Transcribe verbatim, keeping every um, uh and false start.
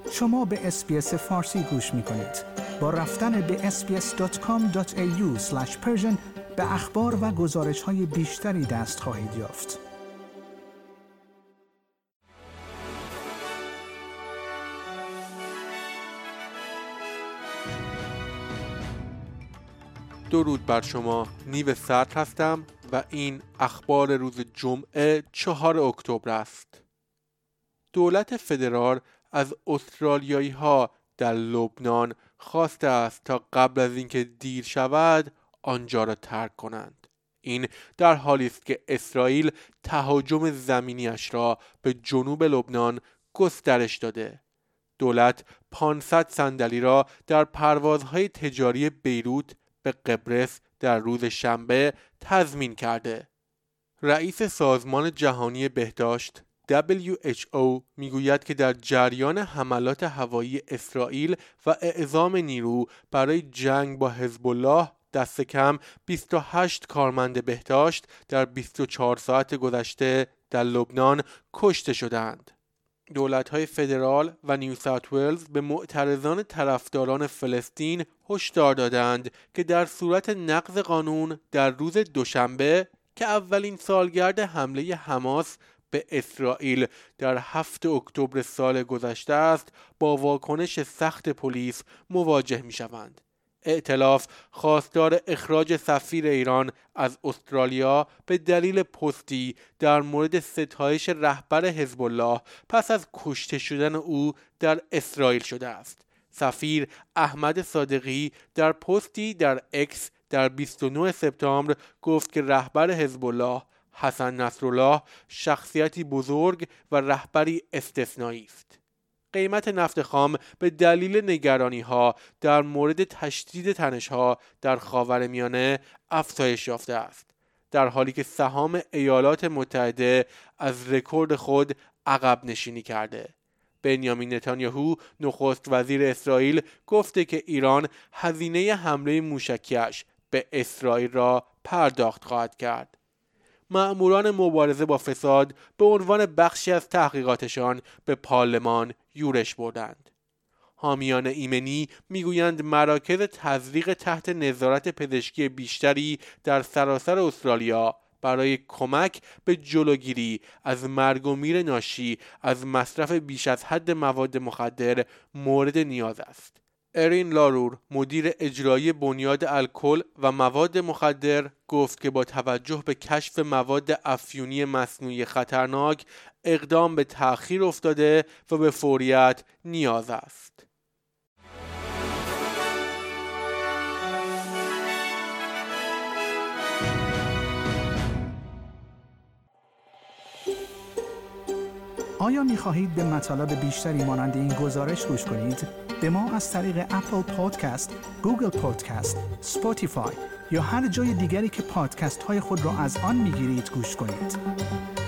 شما به اس‌بی‌اس فارسی گوش می‌کنید. با رفتن به اس بی اس دات کام دات ای یو اسلش پرشن به اخبار و گزارش‌های بیشتری دست خواهید یافت. درود بر شما. نیو صدر هستم و این اخبار روز جمعه چهار اکتبر است. دولت فدرال از استرالیایی ها در لبنان خواسته است تا قبل از اینکه دیر شود آنجا را ترک کنند. این در حالی است که اسرائیل تهاجم زمینیش را به جنوب لبنان گسترش داده. دولت پانصد صندلی را در پروازهای تجاری بیروت به قبرس در روز شنبه تضمین کرده. رئیس سازمان جهانی بهداشت دبلیو اچ او میگوید که در جریان حملات هوایی اسرائیل و اعزام نیرو برای جنگ با حزب الله دست کم بیست و هشت کارمند بهداشت در بیست و چهار ساعت گذشته در لبنان کشته شدند. دولت‌های فدرال و نیو ساوت ولز به معترضان طرفداران فلسطین هشدار دادند که در صورت نقض قانون در روز دوشنبه که اولین سالگرد حمله حماس به اسرائیل در هفتم اکتبر سال گذشته است، با واکنش سخت پلیس مواجه می‌شوند. ائتلاف خواستار اخراج سفیر ایران از استرالیا به دلیل پستی در مورد ستایش رهبر حزب الله پس از کشته شدن او در اسرائیل شده است. سفیر احمد صادقی در پستی در اکس در بیست و نه سپتامبر گفت که رهبر حزب الله حسن نصرالله شخصیتی بزرگ و رهبری استثنایی است. قیمت نفت خام به دلیل نگرانی‌ها در مورد تشدید تنش‌ها در خاورمیانه افزایش یافته است، در حالی که سهام ایالات متحده از رکورد خود عقب نشینی کرده. بنیامین نتانیاهو نخست وزیر اسرائیل گفته که ایران هزینه حمله موشکیش به اسرائیل را پرداخت خواهد کرد. مأموران مبارزه با فساد به عنوان بخشی از تحقیقاتشان به پارلمان یورش بردند. حامیان ایمنی میگویند مراکز تزریق تحت نظارت پزشکی بیشتری در سراسر استرالیا برای کمک به جلوگیری از مرگ و میر ناشی از مصرف بیش از حد مواد مخدر مورد نیاز است. ارین لارور، مدیر اجرایی بنیاد الکل و مواد مخدر، گفت که با توجه به کشف مواد افیونی مصنوعی خطرناک اقدام به تأخیر افتاده و به فوریت نیاز است. آیا می خواهید به مطالب بیشتری مانند این گزارش گوش کنید؟ به ما از طریق اپل پادکست، گوگل پادکست، اسپاتیفای یا هر جای دیگری که پادکست های خود را از آن می گیرید گوش کنید.